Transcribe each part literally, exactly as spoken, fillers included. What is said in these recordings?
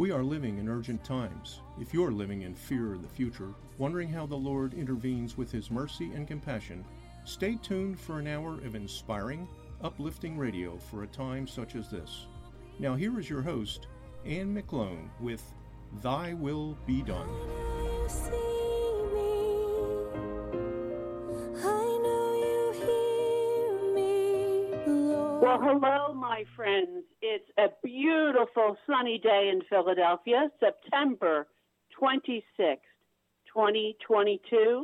We are living in urgent times. If you're living in fear of the future, wondering how the Lord intervenes with His mercy and compassion, stay tuned for an hour of inspiring, uplifting radio for a time such as this. Now here is your host, Anne McClone, with Thy Will Be Done. Well, hello, my friends. It's a beautiful sunny day in Philadelphia, September twenty-sixth, twenty twenty-two,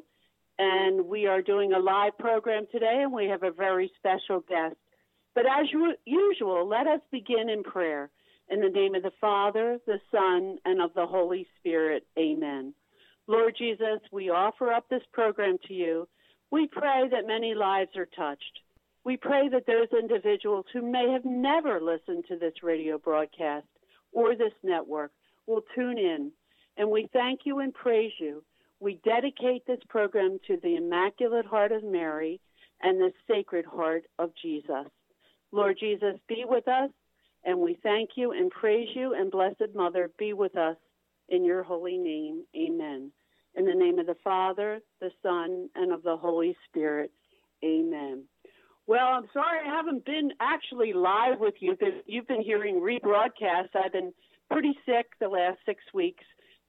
and we are doing a live program today, and we have a very special guest. But as usual, let us begin in prayer. In the name of the Father, the Son, and of the Holy Spirit, amen. Lord Jesus, we offer up this program to you. We pray that many lives are touched. We pray that those individuals who may have never listened to this radio broadcast or this network will tune in. And we thank you and praise you. We dedicate this program to the Immaculate Heart of Mary and the Sacred Heart of Jesus. Lord Jesus, be with us, and we thank you and praise you, and Blessed Mother, be with us in your holy name. Amen. In the name of the Father, the Son, and of the Holy Spirit. Amen. Well, I'm sorry I haven't been actually live with you. You've been hearing rebroadcasts. I've been pretty sick the last six weeks,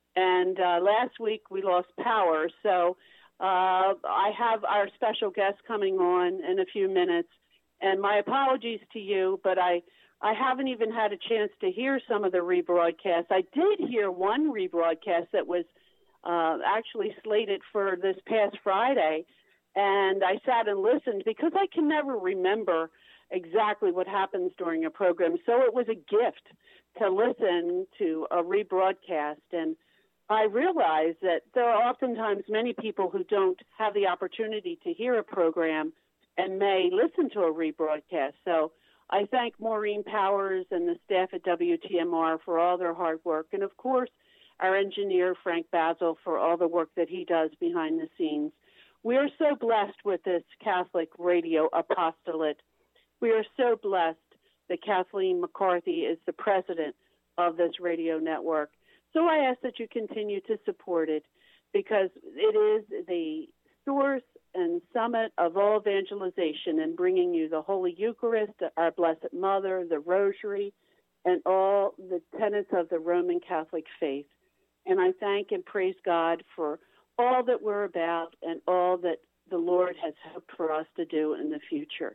and uh, last week we lost power. So uh, I have our special guest coming on in a few minutes, and my apologies to you, but I, I haven't even had a chance to hear some of the rebroadcasts. I did hear one rebroadcast that was uh, actually slated for this past Friday, and I sat and listened because I can never remember exactly what happens during a program. So it was a gift to listen to a rebroadcast. And I realized that there are oftentimes many people who don't have the opportunity to hear a program and may listen to a rebroadcast. So I thank Maureen Powers and the staff at W T M R for all their hard work. And, of course, our engineer, Frank Basil, for all the work that he does behind the scenes. We are so blessed with this Catholic radio apostolate. We are so blessed that Kathleen McCarthy is the president of this radio network. So I ask that you continue to support it because it is the source and summit of all evangelization and bringing you the Holy Eucharist, our Blessed Mother, the Rosary, and all the tenets of the Roman Catholic faith. And I thank and praise God for all that we're about and all that the Lord has hoped for us to do in the future.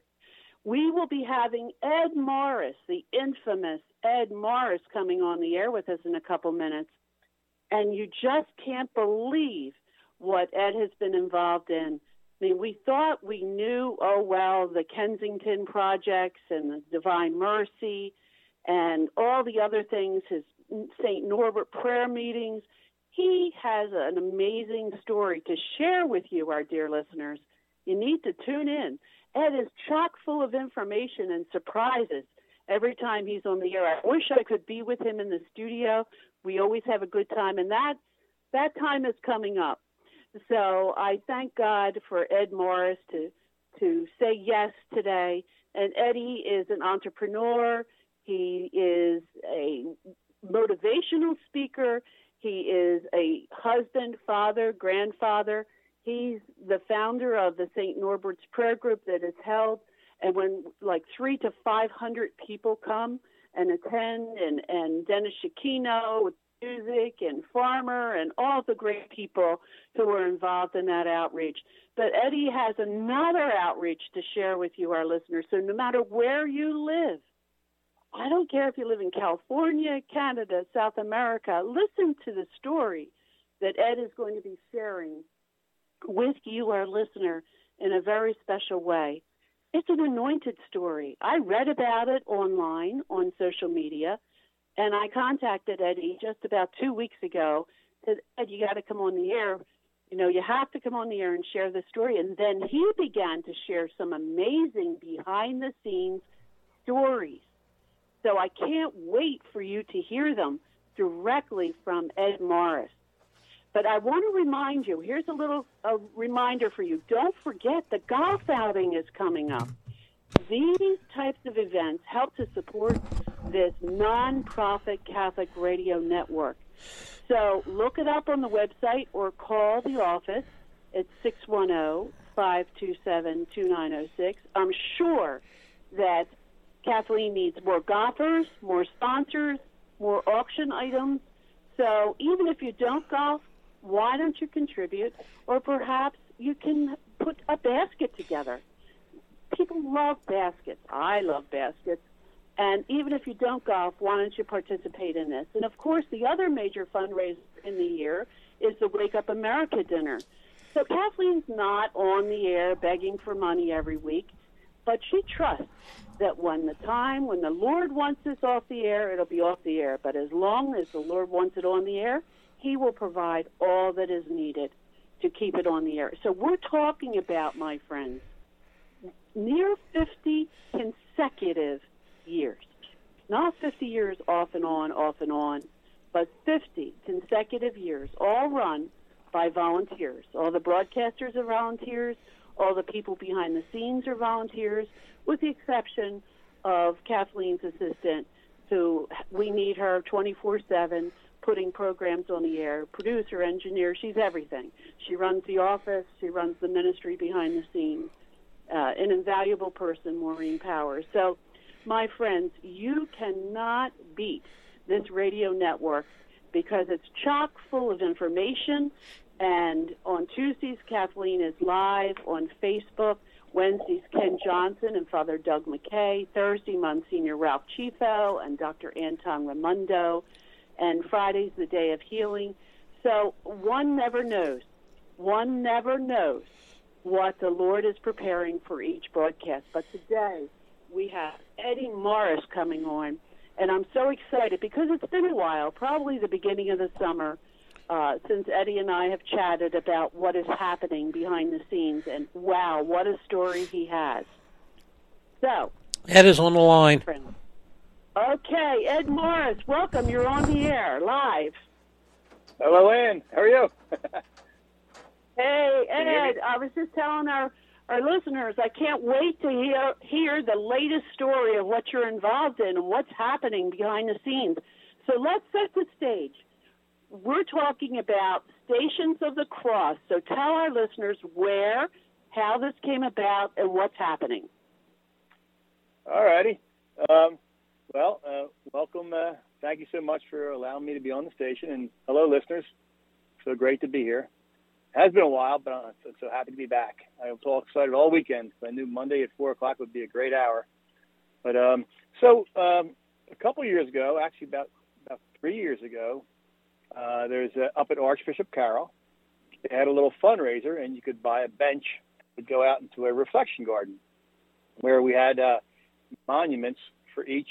We will be having Ed Morris, the infamous Ed Morris, coming on the air with us in a couple minutes. And you just can't believe what Ed has been involved in. I mean, we thought we knew, oh, well, the Kensington projects and the Divine Mercy and all the other things, his Saint Norbert prayer meetings. He has an amazing story to share with you, our dear listeners. You need to tune in. Ed is chock full of information and surprises every time he's on the air. I wish I could be with him in the studio. We always have a good time, and that that time is coming up. So I thank God for Ed Morris to to say yes today. And Eddie is an entrepreneur. He is a motivational speaker. He is a husband, father, grandfather. He's the founder of the Saint Norbert's prayer group that is held. And when like three to five hundred people come and attend, and, and Dennis Shakino with music and Farmer and all the great people who are involved in that outreach. But Eddie has another outreach to share with you, our listeners. So no matter where you live, I don't care if you live in California, Canada, South America, listen to the story that Ed is going to be sharing with you, our listener, in a very special way. It's an anointed story. I read about it online on social media, and I contacted Eddie just about two weeks ago. Said, Ed, you got to come on the air. You know, you have to come on the air and share the story. And then he began to share some amazing behind-the-scenes stories. So I can't wait for you to hear them directly from Ed Morris. But I want to remind you, here's a little a reminder for you. Don't forget the golf outing is coming up. These types of events help to support this nonprofit Catholic radio network. So look it up on the website or call the office at six one zero, five two seven, two nine zero six. I'm sure that Kathleen needs more golfers, more sponsors, more auction items. So even if you don't golf, why don't you contribute? Or perhaps you can put a basket together. People love baskets. I love baskets. And even if you don't golf, why don't you participate in this? And, of course, the other major fundraiser in the year is the Wake Up America dinner. So Kathleen's not on the air begging for money every week, but she trusts that when the time, when the Lord wants this off the air, it'll be off the air. But as long as the Lord wants it on the air, he will provide all that is needed to keep it on the air. So we're talking about, my friends, near fifty consecutive years. Not fifty years off and on, off and on, but fifty consecutive years, all run by volunteers. All the broadcasters are volunteers. All the people behind the scenes are volunteers, with the exception of Kathleen's assistant, who we need her twenty-four seven, putting programs on the air, producer, engineer, she's everything. She runs the office, she runs the ministry behind the scenes. Uh, an invaluable person, Maureen Powers. So, my friends, you cannot beat this radio network because it's chock full of information. And on Tuesdays, Kathleen is live on Facebook. Wednesdays, Ken Johnson and Father Doug McKay. Thursday, Monsignor Ralph Chifo and Doctor Anton Raimondo. And Friday's the Day of Healing. So one never knows. One never knows what the Lord is preparing for each broadcast. But today, we have Eddie Morris coming on. And I'm so excited because it's been a while, probably the beginning of the summer, Uh, since Eddie and I have chatted about what is happening behind the scenes, and wow, what a story he has. So, Ed is on the line. Okay, Ed Morris, welcome. You're on the air, live. Hello, Ann. How are you? Hey, Ed, I was just telling our, our listeners, I can't wait to hear, hear the latest story of what you're involved in and what's happening behind the scenes. So let's set the stage. We're talking about Stations of the Cross. So tell our listeners where, how this came about, and what's happening. All righty. Um, well, uh, welcome. Uh, thank you so much for allowing me to be on the station. And hello, listeners. So great to be here. It has been a while, but I'm so, so happy to be back. I was all excited all weekend. I knew Monday at four o'clock would be a great hour. But um, so um, a couple years ago, actually about, about three years ago, Uh, there's a, up at Archbishop Carroll, they had a little fundraiser, and you could buy a bench to go out into a reflection garden, where we had uh, monuments for each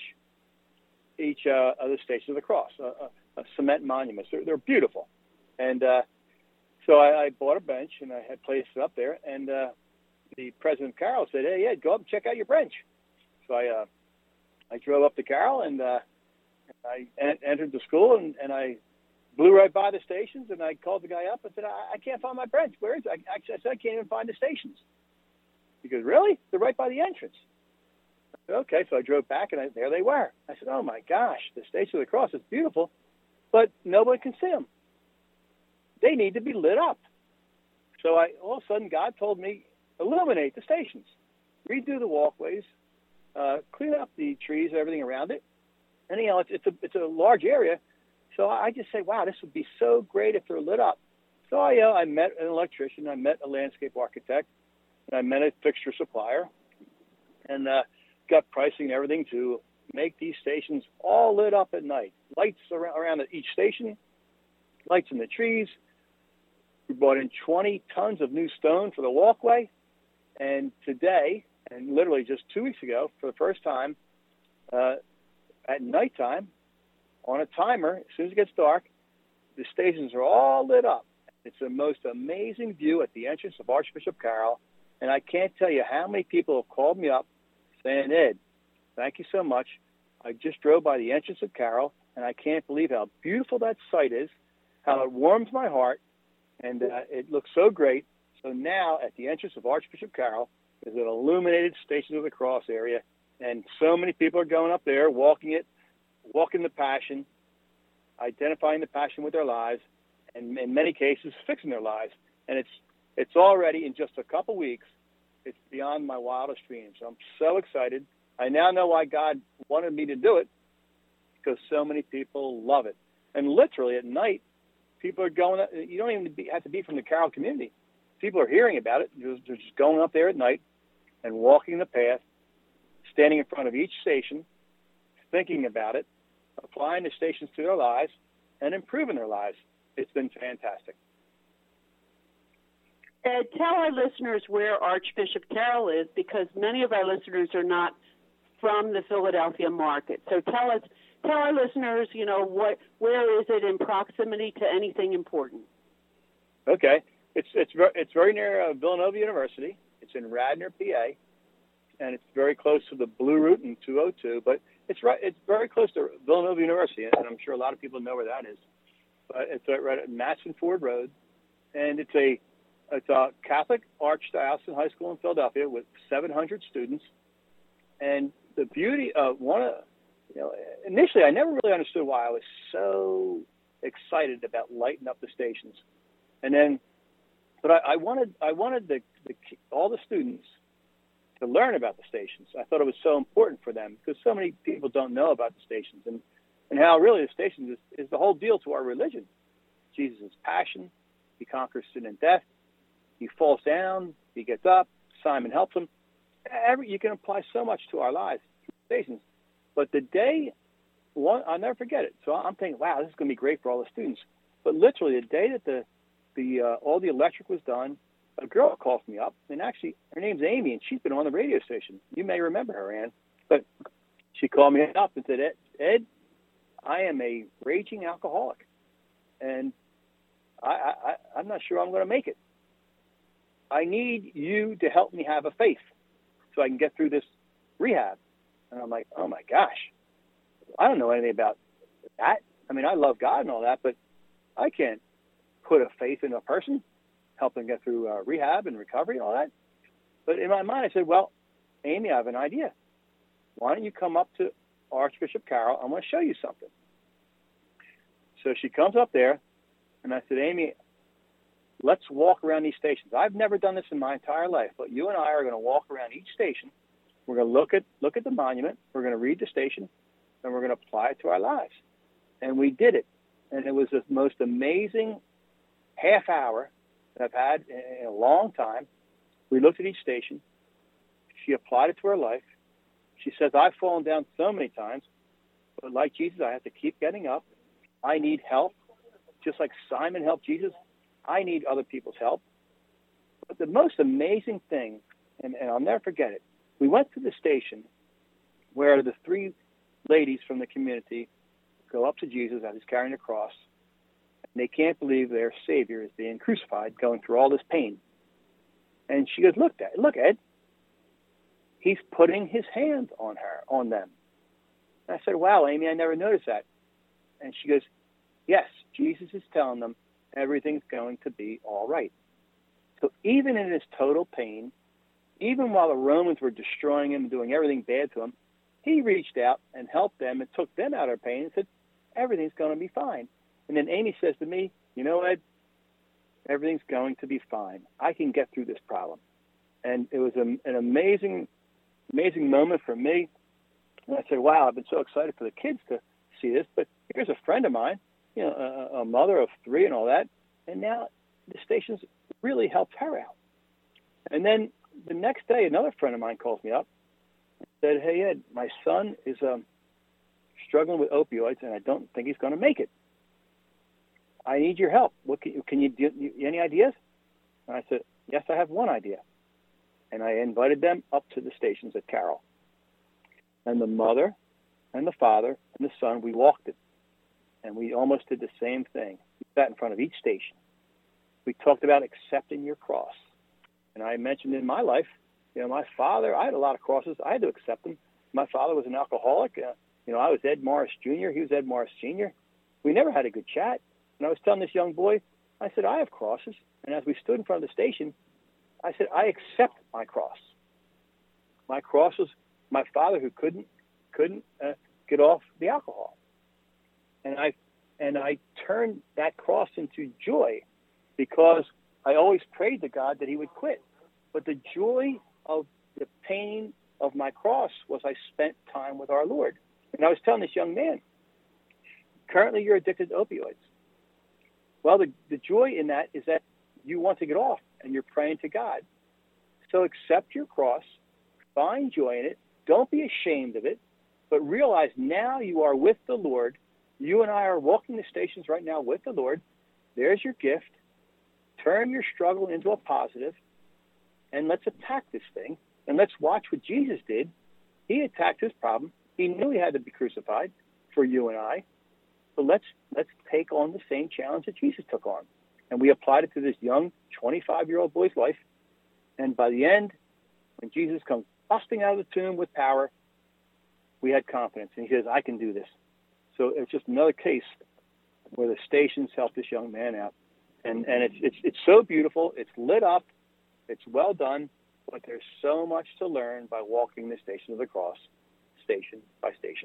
each uh, of the Stations of the Cross, uh, uh, cement monuments. They're, they're beautiful, and uh, so I, I bought a bench and I had placed it up there. And uh, the president of Carroll said, "Hey, Ed, go up and check out your bench." So I uh, I drove up to Carroll, and uh, I en- entered the school, and, and I blew right by the stations, and I called the guy up and said, I, I can't find my bench. Where is it? I, I said, I can't even find the stations. He goes, really? They're right by the entrance. I said, okay, so I drove back, and I, there they were. I said, oh, my gosh, the Station of the Cross is beautiful, but nobody can see them. They need to be lit up. So I, all of a sudden, God told me, illuminate the stations, redo the walkways, uh, clean up the trees, everything around it. And, you know, it's, it's, a, it's a large area. So I just say, wow, this would be so great if they're lit up. So I, uh, I met an electrician, I met a landscape architect, and I met a fixture supplier, and uh, got pricing and everything to make these stations all lit up at night. Lights around, around each station, lights in the trees. We brought in twenty tons of new stone for the walkway. And today, and literally just two weeks ago, for the first time, uh, at nighttime, on a timer, as soon as it gets dark, the stations are all lit up. It's the most amazing view at the entrance of Archbishop Carroll, and I can't tell you how many people have called me up saying, Ed, thank you so much. I just drove by the entrance of Carroll, and I can't believe how beautiful that site is, how it warms my heart, and uh, it looks so great. So now, at the entrance of Archbishop Carroll, there's an illuminated Stations of the Cross area, and so many people are going up there, walking it, walking the passion, identifying the passion with their lives, and in many cases, fixing their lives. And it's it's already, in just a couple weeks, it's beyond my wildest dreams. I'm so excited. I now know why God wanted me to do it, because so many people love it. And literally at night, people are going, you don't even have to be from the Carroll community. People are hearing about it. They're just going up there at night and walking the path, standing in front of each station, thinking about it, applying the stations to their lives, and improving their lives. It's been fantastic. Ed, tell our listeners where Archbishop Carroll is, because many of our listeners are not from the Philadelphia market. So tell us, tell our listeners, you know, what, where is it in proximity to anything important? Okay, it's it's very, it's very near uh, Villanova University. It's in Radnor, P A, and it's very close to the Blue Route in two oh two. But it's right, it's very close to Villanova University, and I'm sure a lot of people know where that is. But it's right at Matson Ford Road, and it's a it's a Catholic Archdiocesan High School in Philadelphia with seven hundred students. And the beauty of one of, you know, initially I never really understood why I was so excited about lighting up the stations. And then, but I, I wanted, I wanted the, the, all the students to learn about the stations. I thought it was so important for them, because so many people don't know about the stations, and, and how really the stations is, is the whole deal to our religion. Jesus' passion, he conquers sin and death, he falls down, he gets up, Simon helps him. Every, you can apply so much to our lives through stations. But the day, one, I'll never forget it. So I'm thinking, wow, this is going to be great for all the students. But literally, the day that the the uh, all the electric was done, a girl calls me up, and actually, her name's Amy, and she's been on the radio station. You may remember her, Ann. But she called me up and said, Ed, Ed I am a raging alcoholic, and I, I, I'm not sure I'm going to make it. I need you to help me have a faith so I can get through this rehab. And I'm like, oh my gosh, I don't know anything about that. I mean, I love God and all that, but I can't put a faith in a person, help them get through uh, rehab and recovery and all that. But in my mind, I said, well, Amy, I have an idea. Why don't you come up to Archbishop Carroll? I want to show you something. So she comes up there, and I said, Amy, let's walk around these stations. I've never done this in my entire life, but you and I are going to walk around each station. We're going to look at look at the monument. We're going to read the station, and we're going to apply it to our lives. And we did it. And it was the most amazing half hour that I've had in a long time. We looked at each station. She applied it to her life. She says, I've fallen down so many times, but like Jesus, I have to keep getting up. I need help. Just like Simon helped Jesus, I need other people's help. But the most amazing thing, and, and I'll never forget it, we went to the station where the three ladies from the community go up to Jesus as he's carrying the cross, and they can't believe their Savior is being crucified, going through all this pain. And she goes, look, Dad, look, Ed, he's putting his hand on her, on them. And I said, wow, Amy, I never noticed that. And she goes, yes, Jesus is telling them everything's going to be all right. So even in his total pain, even while the Romans were destroying him and doing everything bad to him, he reached out and helped them and took them out of their pain and said, everything's going to be fine. And then Amy says to me, you know, Ed, everything's going to be fine. I can get through this problem. And it was a, an amazing, amazing moment for me. And I said, wow, I've been so excited for the kids to see this, but here's a friend of mine, you know, a, a mother of three and all that, and now the stations really helped her out. And then the next day, another friend of mine calls me up and said, hey, Ed, my son is um, struggling with opioids, and I don't think he's going to make it. I need your help. What can you, can you do? Any ideas? And I said, yes, I have one idea. And I invited them up to the stations at Carroll. And the mother and the father and the son, we walked it. And we almost did the same thing. We sat in front of each station. We talked about accepting your cross. And I mentioned in my life, you know, my father, I had a lot of crosses. I had to accept them. My father was an alcoholic. Uh, you know, I was Ed Morris Junior He was Ed Morris Senior We never had a good chat. And I was telling this young boy, I said, I have crosses. And as we stood in front of the station, I said, I accept my cross. My cross was my father who couldn't couldn't uh, get off the alcohol. And I and I turned that cross into joy because I always prayed to God that he would quit. But the joy of the pain of my cross was I spent time with our Lord. And I was telling this young man, currently you're addicted to opioids. Well, the, the joy in that is that you want to get off and you're praying to God. So accept your cross, find joy in it, don't be ashamed of it, but realize now you are with the Lord. You and I are walking the stations right now with the Lord. There's your gift. Turn your struggle into a positive, and let's attack this thing, and let's watch what Jesus did. He attacked his problem. He knew he had to be crucified for you and I. So let's let's take on the same challenge that Jesus took on. And we applied it to this young twenty-five-year-old boy's life. And by the end, when Jesus comes busting out of the tomb with power, we had confidence. And he says, I can do this. So it's just another case where the stations helped this young man out. And and it's it's it's so beautiful. It's lit up. It's well done. But there's so much to learn by walking the Station of the Cross, station by station.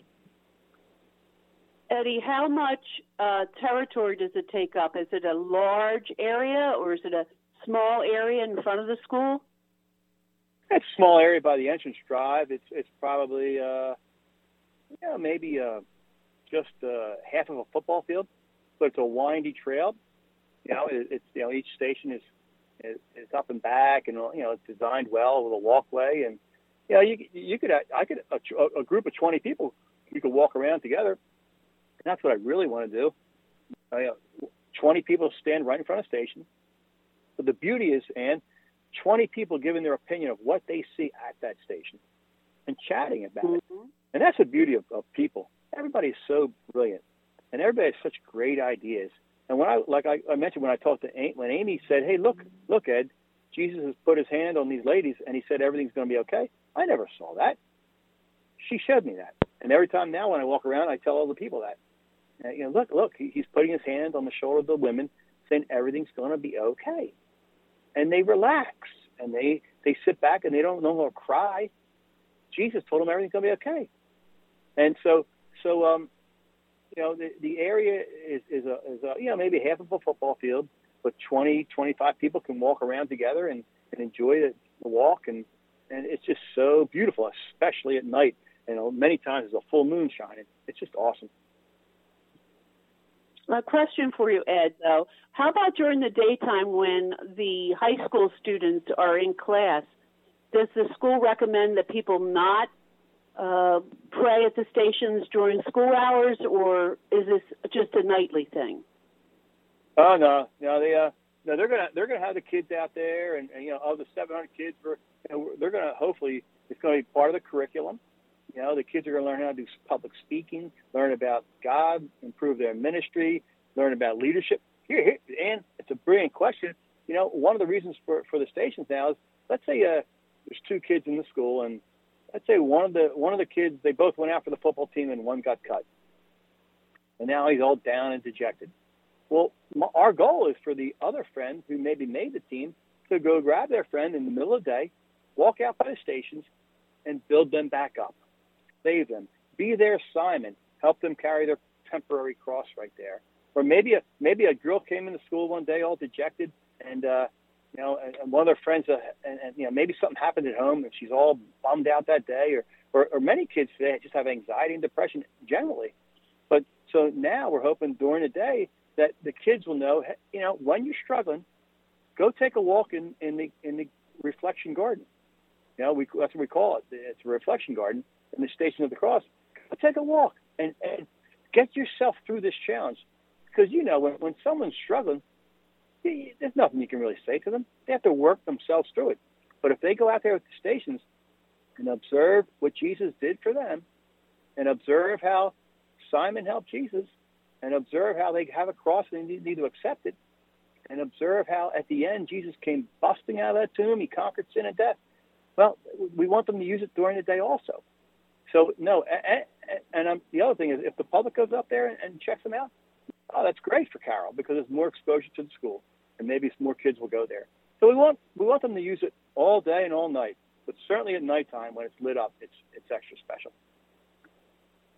Eddie, how much uh, territory does it take up? Is it a large area or is it a small area in front of the school? It's a small area by the entrance drive. It's it's probably uh, you know, maybe uh, just uh, half of a football field, but it's a windy trail. You know, it, it's you know each station is, is is up and back, and you know it's designed well with a walkway, and you know you you could I could a, a group of twenty people you could walk around together. And that's what I really want to do. Uh, you know, twenty people stand right in front of the station. But the beauty is, Ann, twenty people giving their opinion of what they see at that station and chatting about mm-hmm. it. And that's the beauty of, of people. Everybody is so brilliant, and everybody has such great ideas. And when I, like I, I mentioned, when I talked to Amy, when Amy said, "Hey, look, look, Ed, Jesus has put his hand on these ladies, and he said everything's going to be okay." I never saw that. She showed me that, and every time now when I walk around, I tell all the people that. And, you know, look, look, he's putting his hand on the shoulder of the women, saying everything's going to be okay, and they relax and they they sit back and they don't no more cry. Jesus told them everything's going to be okay, and so so um. You know, the, the area is, is, a, is a, you know, maybe half of a football field, but twenty, twenty-five people can walk around together and, and enjoy the, the walk. And, and it's just so beautiful, especially at night. You know, many times there's a full moon shining. It's just awesome. A question for you, Ed, though. How about during the daytime when the high school students are in class? Does the school recommend that people not Uh, pray at the stations during school hours, or is this just a nightly thing? Oh no, no, they uh, no, they're gonna they're gonna have the kids out there, and, and you know, of the seven hundred kids, for you know, they're gonna hopefully it's gonna be part of the curriculum. You know, the kids are gonna learn how to do public speaking, learn about God, improve their ministry, learn about leadership. Here, here, and it's a brilliant question. You know, one of the reasons for for the stations now is, let's say uh, there's two kids in the school, and let's say one of the one of the kids, they both went out for the football team and one got cut. And now he's all down and dejected. Well, our goal is for the other friend who maybe made the team to go grab their friend in the middle of the day, walk out by the stations, and build them back up. Save them. Be their Simon. Help them carry their temporary cross right there. Or maybe a, maybe a girl came into school one day all dejected, and uh, you know, and, and one of their friends, uh, and, and, you know, maybe something happened at home and she's all bummed out that day, or, or, or many kids today just have anxiety and depression generally. But so now we're hoping during the day that the kids will know, you know, when you're struggling, go take a walk in, in the in the reflection garden. You know, we, that's what we call it. It's a reflection garden in the Station of the Cross. Go take a walk and, and get yourself through this challenge. Because, you know, when, when someone's struggling, there's nothing you can really say to them. They have to work themselves through it. But if they go out there at the stations and observe what Jesus did for them, and observe how Simon helped Jesus, and observe how they have a cross and they need to accept it, and observe how at the end Jesus came busting out of that tomb, he conquered sin and death. Well, we want them to use it during the day also. So, no, and, and um, the other thing is, if the public goes up there and, and checks them out, oh, that's great for Carroll, because there's more exposure to the school, and maybe more kids will go there. So we want we want them to use it all day and all night, but certainly at nighttime when it's lit up, it's it's extra special.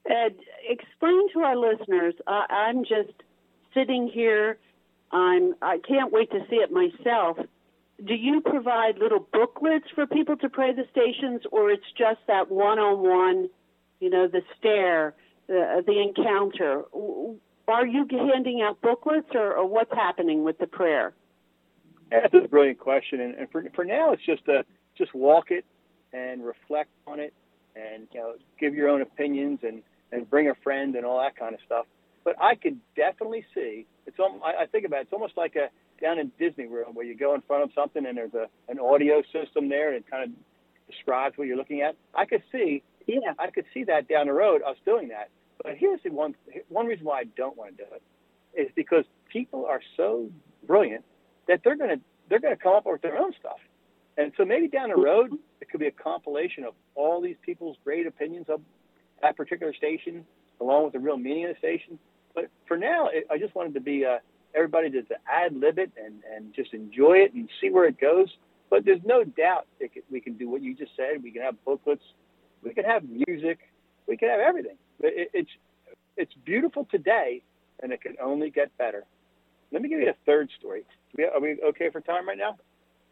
Ed, explain to our listeners, uh, I'm just sitting here, I'm, I can't wait to see it myself. Do you provide little booklets for people to pray the stations, or it's just that one-on-one, you know, the stare, the, the encounter? Are you handing out booklets, or, or what's happening with the prayer? That's a brilliant question, and, and for for now, it's just a just walk it and reflect on it, and you know, give your own opinions and, and bring a friend and all that kind of stuff. But I could definitely see it's. I, I think about it, it's almost like a down in Disney World where you go in front of something and there's a an audio system there and it kind of describes what you're looking at. I could see, yeah, I could see that down the road, us doing that. But here's the one one reason why I don't want to do it is because people are so brilliant that they're gonna they're gonna come up with their own stuff. And so maybe down the road it could be a compilation of all these people's great opinions of that particular station, along with the real meaning of the station. But for now, it, I just wanted to be uh, everybody to, to ad-lib it and, and just enjoy it and see where it goes. But there's no doubt it could, we can do what you just said. We can have booklets. We can have music. We can have everything. It, it's it's beautiful today, and it can only get better. Let me give you a third story. Are we okay for time right now?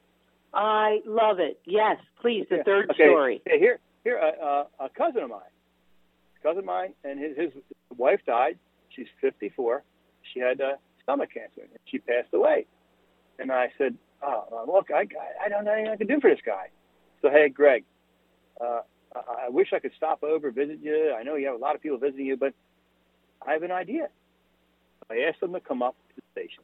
I love it. Yes, please, the yeah. third okay. story. Yeah, here, here, uh, uh, a cousin of mine, a cousin of mine, and his, his wife died. She's fifty-four. She had uh, stomach cancer, and she passed away. And I said, oh, look, I, I don't know anything I can do for this guy. So, hey, Greg, uh, I wish I could stop over, visit you. I know you have a lot of people visiting you, but I have an idea. I asked him to come up to the station.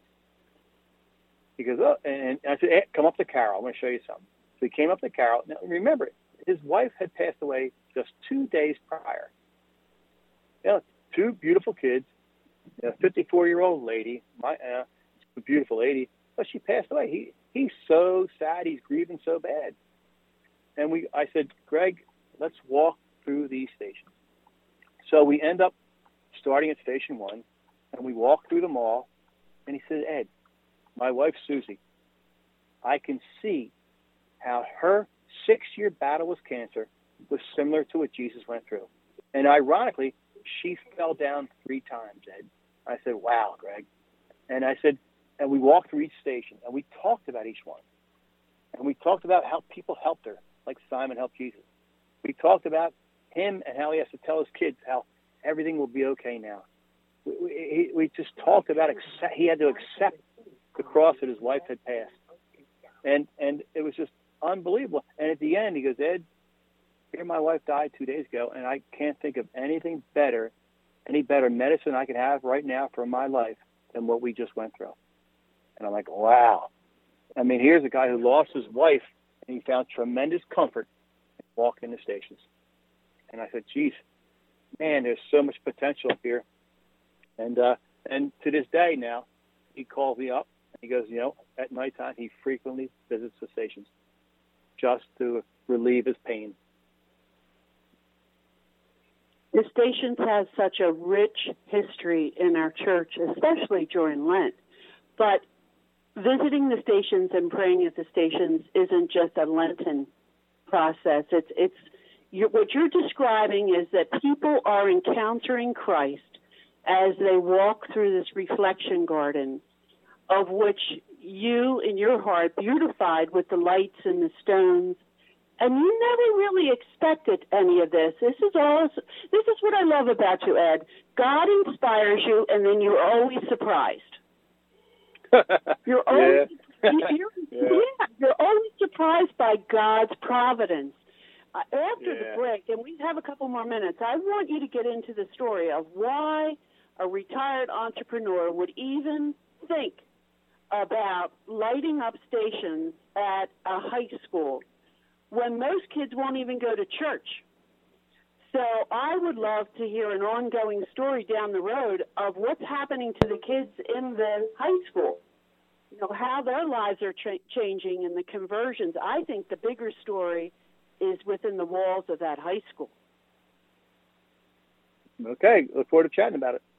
He goes, oh, and I said, hey, come up to Carroll. I want to show you something. So he came up to Carroll. Now, remember, his wife had passed away just two days prior. You know, two beautiful kids, a fifty-four-year-old lady, my, uh, a beautiful lady, but she passed away. He He's so sad. He's grieving so bad. And we, I said, Greg, let's walk through these stations. So we end up starting at Station one, and we walk through them all. And he said, Ed, my wife, Susie, I can see how her six-year battle with cancer was similar to what Jesus went through. And ironically, she fell down three times, Ed. I said, wow, Greg. And I said, and we walked through each station, and we talked about each one. And we talked about how people helped her, like Simon helped Jesus. We talked about him and how he has to tell his kids how everything will be okay now. We, we, we just talked about accept, he had to accept the cross that his wife had passed. And and it was just unbelievable. And at the end, he goes, Ed, here my wife died two days ago, and I can't think of anything better, any better medicine I could have right now for my life than what we just went through. And I'm like, wow. I mean, here's a guy who lost his wife, and he found tremendous comfort walking the stations. And I said, geez, man, there's so much potential up here. And uh, and to this day now, he calls me up, and he goes, you know, at nighttime, he frequently visits the stations just to relieve his pain. The stations has such a rich history in our church, especially during Lent. But visiting the stations and praying at the stations isn't just a Lenten process. It's it's you're, what you're describing is that people are encountering Christ as they walk through this reflection garden, of which you, in your heart, beautified with the lights and the stones. And you never really expected any of this. This is all. This is what I love about you, Ed. God inspires you, and then you're always surprised. You're always, yeah. you're, yeah. yeah, you're always surprised by God's providence. Uh, after yeah. the break, and we have a couple more minutes, I want you to get into the story of why a retired entrepreneur would even think about lighting up stations at a high school when most kids won't even go to church. So I would love to hear an ongoing story down the road of what's happening to the kids in the high school, you know, how their lives are tra- changing and the conversions. I think the bigger story is within the walls of that high school. Okay, look forward to chatting about it.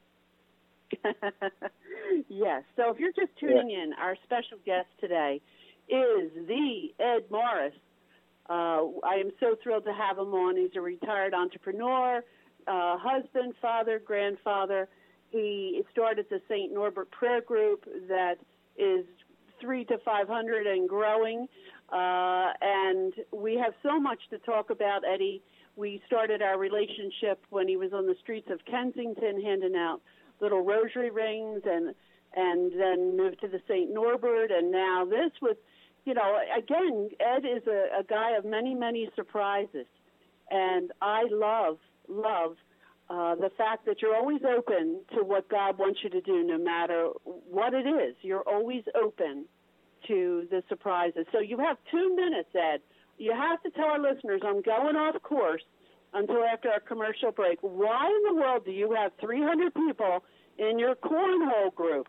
Yes, so if you're just tuning yeah. in, our special guest today is the Ed Morris. Uh, I am so thrilled to have him on. He's a retired entrepreneur, uh, husband, father, grandfather. He started the Saint Norbert Prayer Group that is three to five hundred and growing. Uh, and we have so much to talk about, Eddie. We started our relationship when he was on the streets of Kensington handing out little rosary rings, and and then moved to the Saint Norbert, and now this was, you know, again, Ed is a, a guy of many, many surprises. And I love, love uh, the fact that you're always open to what God wants you to do, no matter what it is. You're always open to the surprises. So you have two minutes, Ed. You have to tell our listeners, I'm going off course until after our commercial break. Why in the world do you have three hundred people in your cornhole group?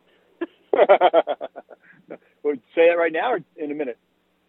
Well, say that right now or in a minute?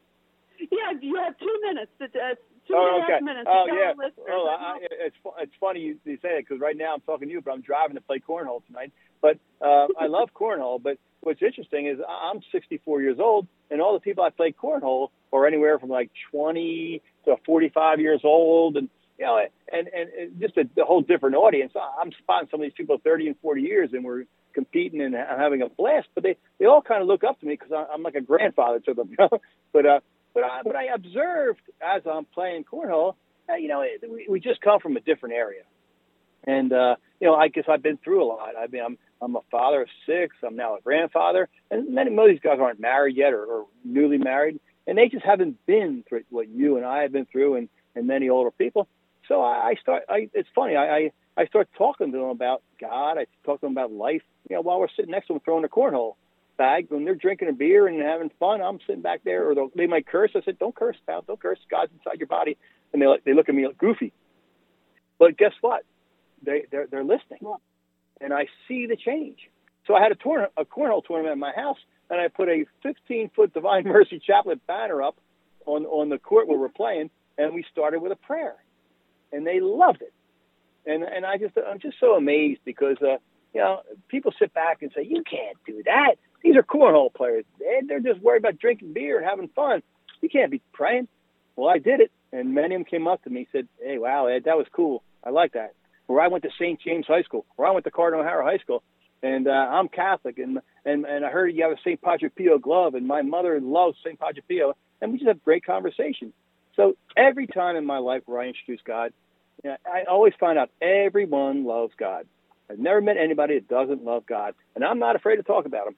Yeah, you have two minutes. To, uh, two oh, and a okay. half minutes. Oh, to tell yeah. our listeners. Oh, I, it's it's funny you, you say that, because right now I'm talking to you, but I'm driving to play cornhole tonight. But uh, I love cornhole. But what's interesting is I'm sixty-four years old, and all the people I play cornhole are anywhere from like twenty to forty-five years old, and you know, and and, and just a, a whole different audience. I'm spotting some of these people thirty and forty years, and we're competing and having a blast. But they, they all kind of look up to me because I'm like a grandfather to them. You know? But uh, but I but I observed as I'm playing cornhole, uh, you know, it, we, we just come from a different area, and uh, you know, I guess I've been through a lot. I mean, I'm I'm a father of six. I'm now a grandfather, and many most of these guys aren't married yet or, or newly married, and they just haven't been through what you and I have been through, and, and many older people. So I, I start. I, it's funny. I, I I start talking to them about God. I talk to them about life. You know, while we're sitting next to them throwing a cornhole bag, when they're drinking a beer and having fun, I'm sitting back there, or they might curse. I said, "Don't curse, pal. Don't curse. God's inside your body." And they they look at me like goofy. But guess what? They they're they're listening, and I see the change. So I had a tour a cornhole tournament at my house, and I put a fifteen foot Divine Mercy Chaplet banner up on on the court where we're playing, and we started with a prayer, and they loved it. And and I just I'm just so amazed because uh, you know, people sit back and say, you can't do that. These are cornhole players. They're just worried about drinking beer and having fun. You can't be praying. Well, I did it, and many of them came up to me and said, hey, wow, Ed, that was cool. I like that. Or I went to Saint James High School, or I went to Cardinal O'Hara High School, and uh, I'm Catholic, and, and and I heard you have a Saint Padre Pio glove, and my mother loves Saint Padre Pio, and we just have great conversation. So every time in my life where I introduce God, you know, I always find out everyone loves God. I've never met anybody that doesn't love God, and I'm not afraid to talk about him.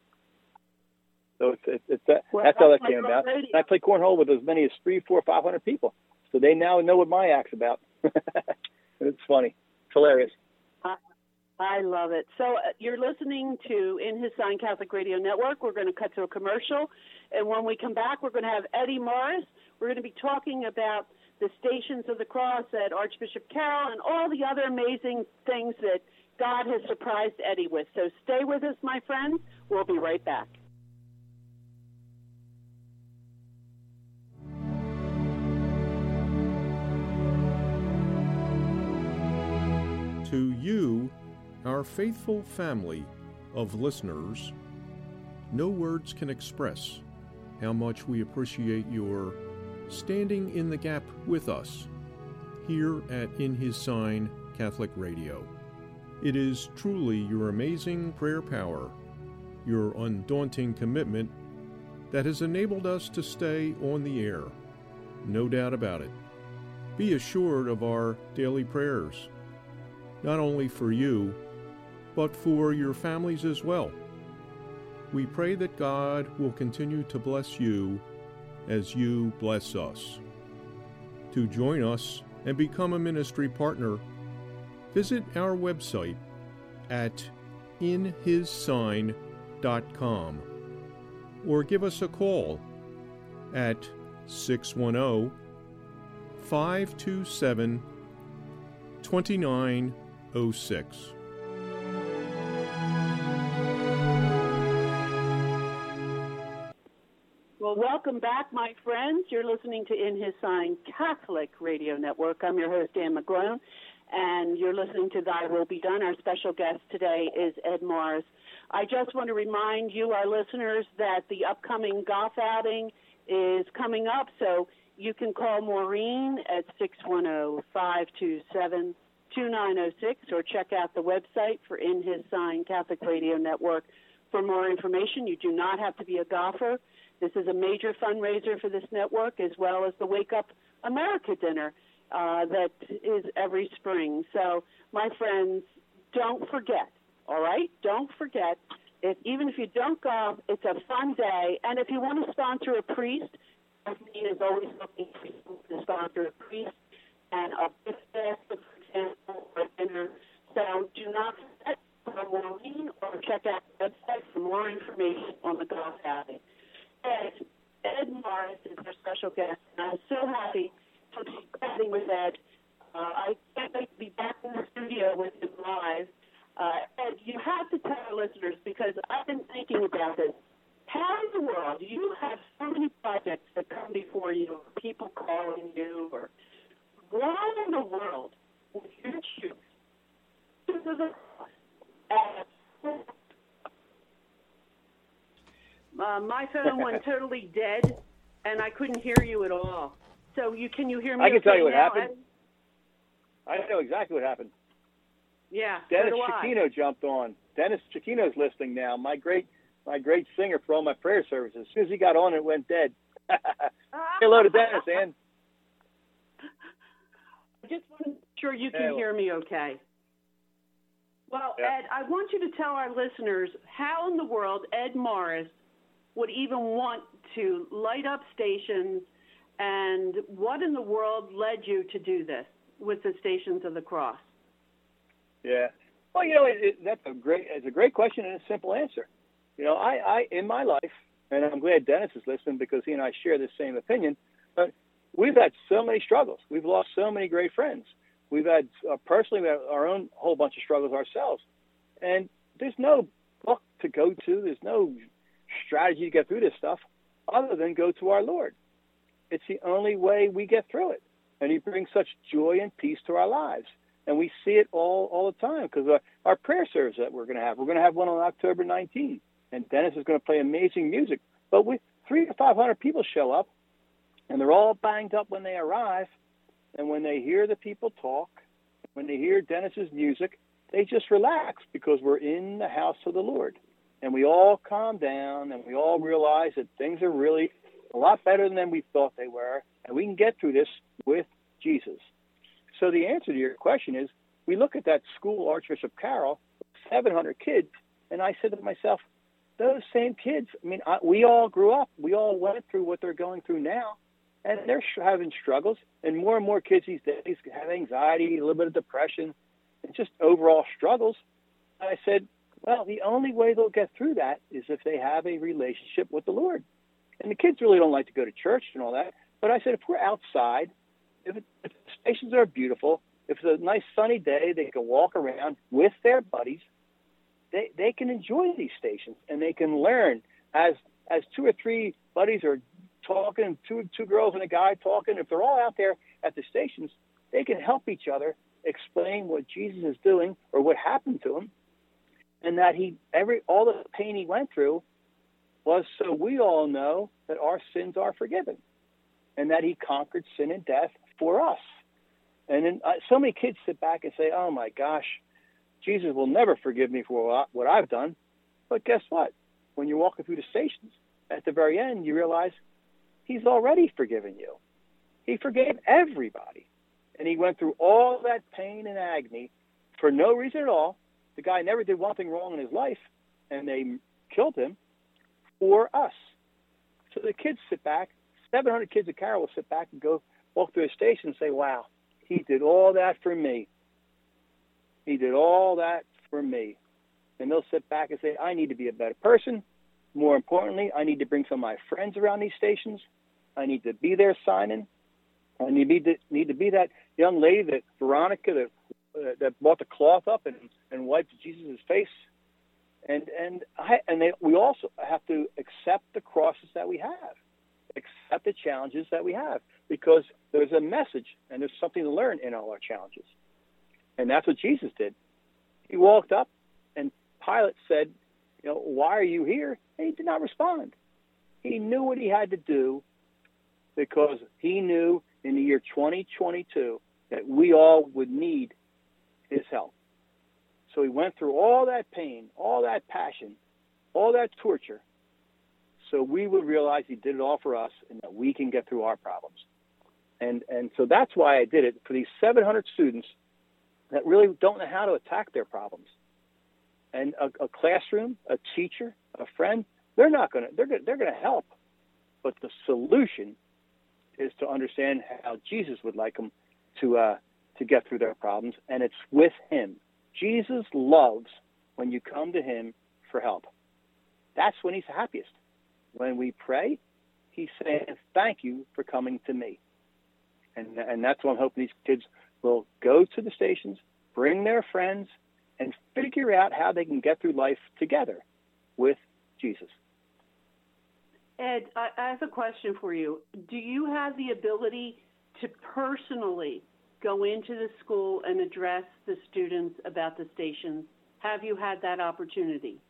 So it's it's, it's that, well, that's how that came about. And I play cornhole with as many as three, four, five hundred people, so they now know what my act's about. It's funny, it's hilarious. I, I love it. So uh, you're listening to In His Sign Catholic Radio Network. We're going to cut to a commercial, and when we come back, we're going to have Eddie Morris. We're going to be talking about the Stations of the Cross at Archbishop Carroll and all the other amazing things that God has surprised Eddie with. So stay with us, my friends. We'll be right back. To you, our faithful family of listeners, no words can express how much we appreciate your standing in the gap with us here at In His Sign Catholic Radio. It is truly your amazing prayer power, your undaunting commitment that has enabled us to stay on the air. No doubt about it. Be assured of our daily prayers, not only for you, but for your families as well. We pray that God will continue to bless you as you bless us. To join us and become a ministry partner, visit our website at in his sign dot com or give us a call at six one zero, five two seven, two nine zero six. Well, welcome back, my friends. You're listening to In His Sign Catholic Radio Network. I'm your host, Ann McGlone, and you're listening to Thy Will Be Done. Our special guest today is Ed Morris. I just want to remind you, our listeners, that the upcoming golf outing is coming up, so you can call Maureen at six one zero, five two seven, two nine zero six, or check out the website for In His Sign Catholic Radio Network for more information. You do not have to be a golfer. This is a major fundraiser for this network, as well as the Wake Up America dinner uh, that is every spring. So, my friends, don't forget, all right? Don't forget, if, even if you don't golf, it's a fun day. And if you want to sponsor a priest, Stephanie is always looking for people to sponsor a priest and a gift basket, for example, or dinner. So do not forget to Maureen or check out the website for more information on the golf outing. Ed, Ed Morris is our special guest, and I'm so happy to be chatting with Ed. Uh, I can't wait to be back in the studio with him live. Uh, Ed, you have to tell our listeners, because I've been thinking about this. How in the world, you have so many projects that come before you, or people calling you, or why in the world would you choose to the cross? Uh, my phone went totally dead, and I couldn't hear you at all. So you can you hear me? I can okay tell you what now? happened. I know exactly what happened. Yeah, Dennis so do I. Chiquino jumped on. Dennis Chiquino's listening now. My great, my great singer for all my prayer services. As soon as he got on, it went dead. Hello to Dennis, Ann. I just want to make sure you can Hey, hear me okay. Well, Yeah. Ed, I want you to tell our listeners how in the world Ed Morris would even want to light up stations, and what in the world led you to do this with the Stations of the Cross? Yeah. Well, you know, it, it, that's a great, it's a great question and a simple answer. You know, I, I, in my life, and I'm glad Dennis is listening because he and I share the same opinion, but we've had so many struggles. We've lost so many great friends. We've had, uh, personally, we have our own whole bunch of struggles ourselves. And there's no book to go to. There's no strategy to get through this stuff other than go to our Lord. It's the only way we get through it. And he brings such joy and peace to our lives. And we see it all, all the time because our, our prayer service that we're going to have, we're going to have one on October nineteenth. And Dennis is going to play amazing music. But with three to five hundred people show up, and they're all banged up when they arrive. And when they hear the people talk, when they hear Dennis's music, they just relax because we're in the house of the Lord. And we all calm down, and we all realize that things are really a lot better than we thought they were, and we can get through this with Jesus. So the answer to your question is, we look at that school, Archbishop Carroll, seven hundred kids, and I said to myself, those same kids, I mean, I, we all grew up. We all went through what they're going through now, and they're having struggles. And more and more kids these days have anxiety, a little bit of depression, and just overall struggles. And I said, well, the only way they'll get through that is if they have a relationship with the Lord. And the kids really don't like to go to church and all that. But I said, if we're outside, if, it, if the stations are beautiful, if it's a nice sunny day, they can walk around with their buddies. They they can enjoy these stations, and they can learn as as two or three buddies are talking, two two girls and a guy talking. If they're all out there at the stations, they can help each other explain what Jesus is doing or what happened to him, and that he every all the pain he went through was so we all know that our sins are forgiven, and that he conquered sin and death for us. And then uh, so many kids sit back and say, "Oh my gosh, Jesus will never forgive me for what I've done." But guess what? When you're walking through the stations, at the very end, you realize he's already forgiven you. He forgave everybody. And he went through all that pain and agony for no reason at all. The guy never did one thing wrong in his life, and they killed him for us. So the kids sit back, seven hundred kids at Carroll will sit back and go walk through the station and say, wow, he did all that for me. He did all that for me. And they'll sit back and say, I need to be a better person. More importantly, I need to bring some of my friends around these stations. I need to be there signing. I need to, need to be that young lady, that Veronica, that, uh, that brought the cloth up and, and wiped Jesus' face. And and I, and they, we also have to accept the crosses that we have, accept the challenges that we have, because there's a message and there's something to learn in all our challenges. And that's what Jesus did. He walked up, and Pilate said, you know, why are you here? And he did not respond. He knew what he had to do, because he knew in the year twenty twenty-two that we all would need his help. So he went through all that pain, all that passion, all that torture, so we would realize he did it all for us and that we can get through our problems. And and so that's why I did it for these seven hundred students that really don't know how to attack their problems. And a, a classroom, a teacher, a friend, they're not going to, they're going they're going to help. But the solution is to understand how Jesus would like them to uh, to get through their problems, and it's with him. Jesus loves when you come to him for help. That's when he's happiest. When we pray, he's saying, thank you for coming to me. And and that's what I'm hoping these kids will go to the stations, bring their friends, and figure out how they can get through life together with Jesus. Ed, I I have a question for you. Do you have the ability to personally go into the school and address the students about the stations? Have you had that opportunity?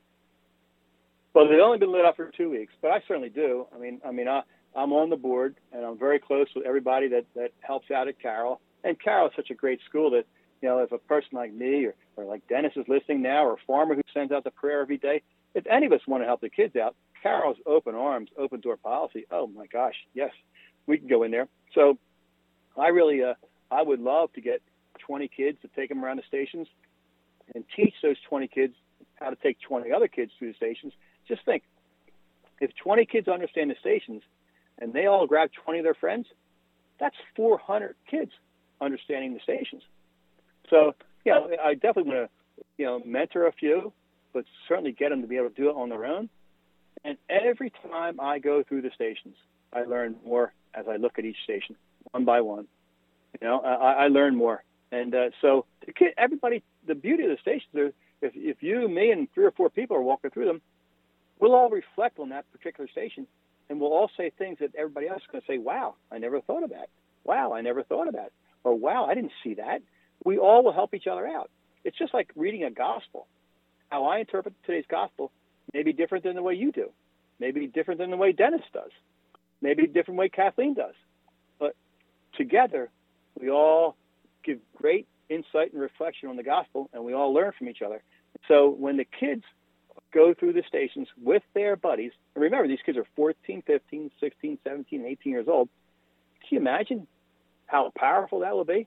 Well, they've only been lit up for two weeks, but I certainly do. I mean, I mean, I, I'm on the board, and I'm very close with everybody that, that helps out at Carroll. And Carroll is such a great school that, you know, if a person like me or, or like Dennis is listening now, or a farmer who sends out the prayer every day, if any of us want to help the kids out, Carroll's open arms, open door policy. Oh my gosh, yes, we can go in there. So I really, uh, I would love to get twenty kids to take them around the stations and teach those twenty kids how to take twenty other kids through the stations. Just think, if twenty kids understand the stations and they all grab twenty of their friends, that's four hundred kids understanding the stations. So, yeah, I definitely want to, you know, mentor a few, but certainly get them to be able to do it on their own. And every time I go through the stations, I learn more as I look at each station, one by one. You know, I, I learn more. And uh, so the kid, everybody, the beauty of the stations is if, if you, me, and three or four people are walking through them, we'll all reflect on that particular station, and we'll all say things that everybody else is going to say, wow, I never thought of that. Wow, I never thought of that. Or, wow, I didn't see that. We all will help each other out. It's just like reading a gospel. How I interpret today's gospel may be different than the way you do, maybe different than the way Dennis does, maybe a different way Kathleen does. But together, we all give great insight and reflection on the gospel, and we all learn from each other. So when the kids go through the stations with their buddies, and remember, these kids are fourteen, fifteen, sixteen, seventeen, eighteen years old. Can you imagine how powerful that will be?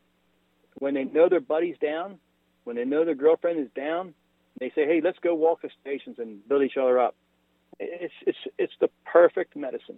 When they know their buddy's down, when they know their girlfriend is down, they say, hey, let's go walk the stations and build each other up. It's, it's, it's the perfect medicine.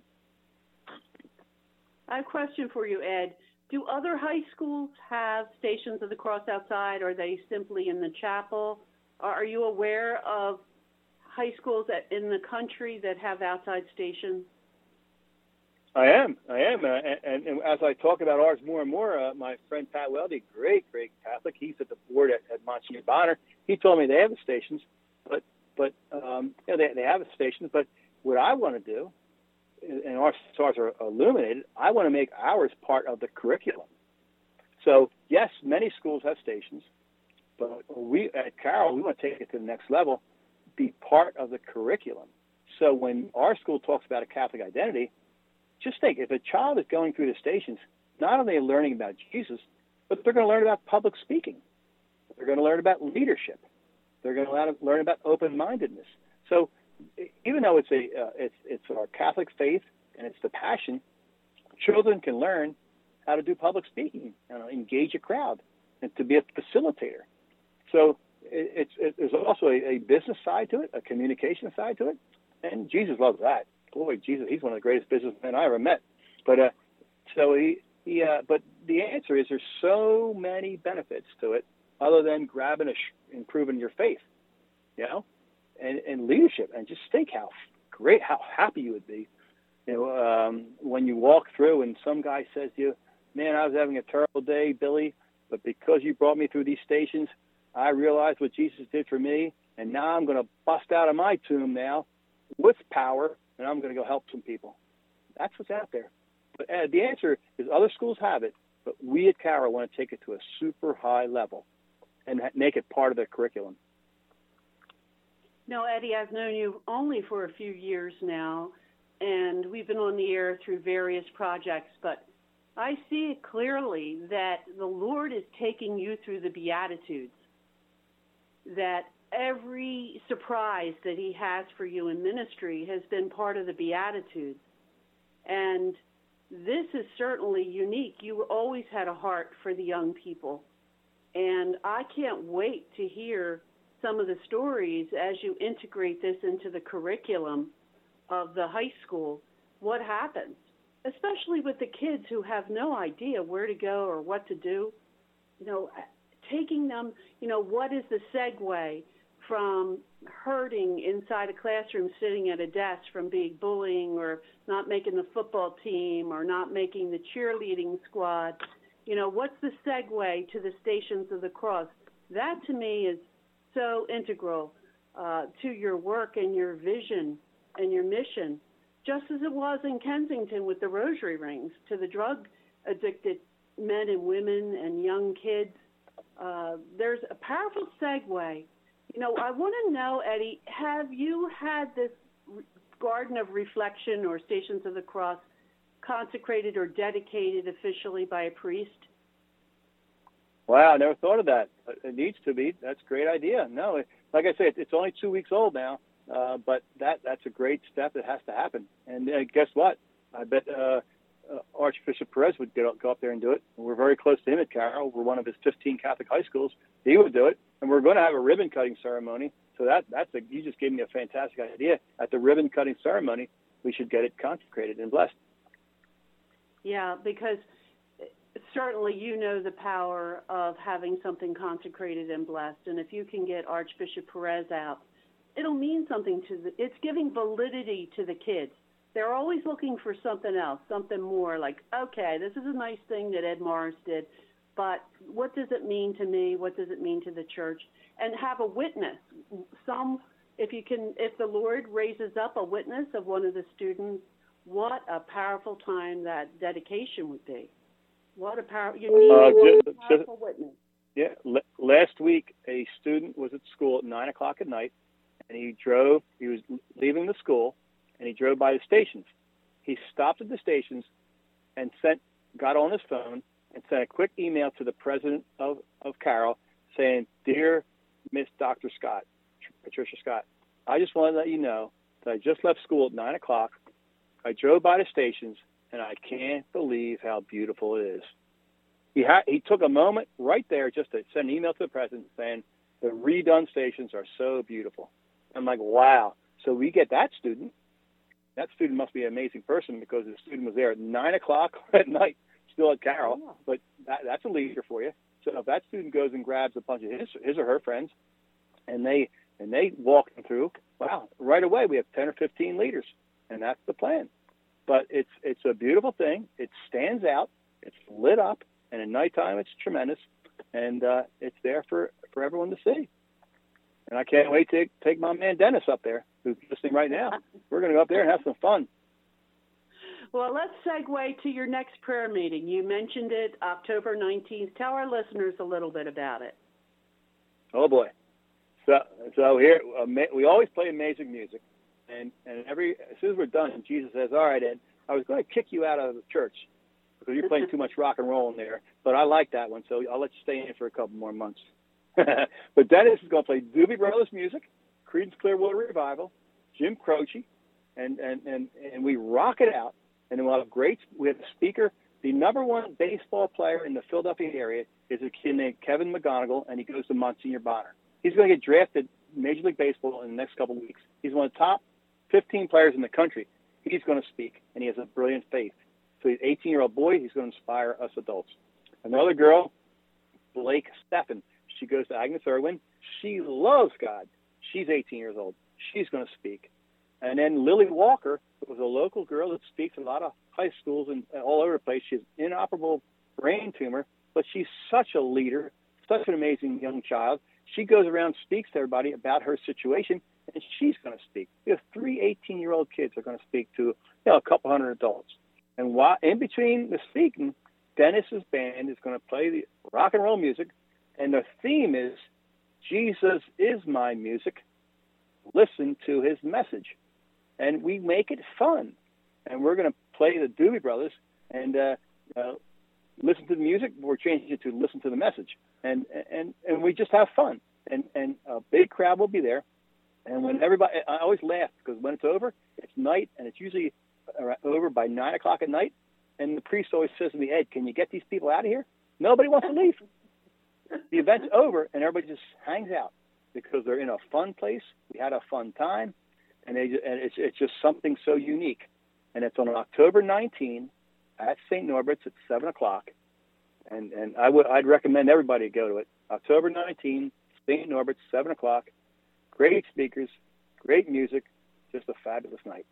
I have a question for you, Ed. Do other high schools have Stations of the Cross outside, or are they simply in the chapel? Are you aware of high schools that, in the country that have outside stations? I am. I am. Uh, and, and as I talk about ours more and more, uh, my friend Pat Weldy, great, great Catholic, he's at the board at, at Monsignor Bonner. He told me they have the stations, but but um, you know, they, they have the stations. But what I want to do, and our stars are illuminated, I want to make ours part of the curriculum. So, yes, many schools have stations, but we at Carroll, we want to take it to the next level, be part of the curriculum. So when our school talks about a Catholic identity, just think, if a child is going through the stations, not only are they learning about Jesus, but they're going to learn about public speaking. They're going to learn about leadership. They're going to learn about open-mindedness. So even though it's a uh, it's it's our Catholic faith and it's the passion, children can learn how to do public speaking, you know, engage a crowd, and to be a facilitator. So it, it's it, there's also a, a business side to it, a communication side to it, and Jesus loves that. Boy, Jesus, he's one of the greatest businessmen I ever met. But uh, so he, he uh, but the answer is there's so many benefits to it, other than grabbing a sh- improving your faith, you know, and, and leadership. And just think how great, how happy you would be, you know, um, when you walk through and some guy says to you, "Man, I was having a terrible day, Billy, but because you brought me through these stations, I realized what Jesus did for me, and now I'm going to bust out of my tomb now with power, and I'm going to go help some people." That's what's out there. But uh, the answer is other schools have it, but we at Carroll want to take it to a super high level and ha- make it part of the curriculum. No, Eddie, I've known you only for a few years now, and we've been on the air through various projects, but I see it clearly that the Lord is taking you through the Beatitudes, that every surprise that he has for you in ministry has been part of the Beatitudes. And this is certainly unique. You always had a heart for the young people. And I can't wait to hear some of the stories as you integrate this into the curriculum of the high school. What happens, especially with the kids who have no idea where to go or what to do, you know, taking them, you know, what is the segue from hurting inside a classroom sitting at a desk from being bullying or not making the football team or not making the cheerleading squad. You know, what's the segue to the Stations of the Cross? That to me is so integral uh, to your work and your vision and your mission, just as it was in Kensington with the rosary rings to the drug-addicted men and women and young kids. Uh, there's a powerful segue. You know, I want to know, Eddie, have you had this Garden of Reflection or Stations of the Cross consecrated or dedicated officially by a priest? Wow, I never thought of that. It needs to be. That's a great idea. No, like I said, it's only two weeks old now, uh, but that that's a great step that has to happen. And uh, guess what? I bet uh, uh, Archbishop Perez would get, go up there and do it. We're very close to him at Carroll. We're one of his fifteen Catholic high schools. He would do it. And we're going to have a ribbon cutting ceremony. So that that's a, you just gave me a fantastic idea. At the ribbon cutting ceremony, we should get it consecrated and blessed. Yeah, because certainly you know the power of having something consecrated and blessed. And if you can get Archbishop Perez out, it'll mean something to the, it's giving validity to the kids. They're always looking for something else, something more like, okay, this is a nice thing that Ed Morris did, but what does it mean to me? What does it mean to the church? And have a witness. Some, if you can, if the Lord raises up a witness of one of the students, what a powerful time that dedication would be. What a power, you need uh, just, a powerful just, witness. Yeah, l- last week a student was at school at nine o'clock at night, and he drove, he was leaving the school, and he drove by the stations. He stopped at the stations and sent, got on his phone and sent a quick email to the president of, of Carroll saying, "Dear Miss Doctor Scott, Patricia Scott, I just want to let you know that I just left school at nine o'clock. I drove by the stations, and I can't believe how beautiful it is." He ha- he took a moment right there just to send an email to the president saying, "The redone stations are so beautiful." I'm like, wow. So we get that student. That student must be an amazing person because the student was there at nine o'clock at night, still at Carroll. Oh. But that, that's a leader for you. So if that student goes and grabs a bunch of his, his or her friends, and they and they walk them through, wow, right away we have ten or fifteen leaders, and that's the plan. But it's it's a beautiful thing. It stands out. It's lit up, and at nighttime it's tremendous, and uh, it's there for, for everyone to see. And I can't wait to take my man Dennis up there, who's listening right now. We're going to go up there and have some fun. Well, let's segue to your next prayer meeting. You mentioned it, October nineteenth. Tell our listeners a little bit about it. Oh, boy. So so here, uh, we always play amazing music. And and every as soon as we're done, Jesus says, "All right, Ed, I was going to kick you out of the church because you're playing too much rock and roll in there, but I like that one, so I'll let you stay in for a couple more months." But Dennis is going to play Doobie Brothers music, Creedence Clearwater Revival, Jim Croce, and, and, and, and we rock it out. And then we'll have great, we have a speaker. The number one baseball player in the Philadelphia area is a kid named Kevin McGonigal, and he goes to Monsignor Bonner. He's going to get drafted Major League Baseball in the next couple of weeks. He's one of the top fifteen players in the country. He's going to speak, and he has a brilliant faith. So he's an eighteen-year-old boy. He's going to inspire us adults. Another girl, Blake Steffen. She goes to Agnes Irwin. She loves God. She's eighteen years old. She's going to speak. And then Lily Walker was a local girl that speaks at a lot of high schools and all over the place. She has an inoperable brain tumor, but she's such a leader, such an amazing young child. She goes around, speaks to everybody about her situation, and she's going to speak. We have three eighteen-year-old kids are going to speak to, you know, a couple hundred adults. And while, in between the speaking, Dennis's band is going to play the rock and roll music, and the theme is, "Jesus is my music. Listen to his message." And we make it fun. And we're going to play the Doobie Brothers, and uh, uh, listen to the music. We're changing it to listen to the message, and and and we just have fun. And and a big crowd will be there. And when everybody, I always laugh because when it's over, it's night, and it's usually over by nine o'clock at night. And the priest always says to me, "Ed, can you get these people out of here?" Nobody wants to leave. The event's over, and everybody just hangs out because they're in a fun place. We had a fun time, and, they, and it's it's just something so unique. And it's on October nineteenth at Saint Norbert's at seven o'clock. And and I would I'd recommend everybody go to it. October nineteenth, Saint Norbert's, seven o'clock. Great speakers, great music, just a fabulous night.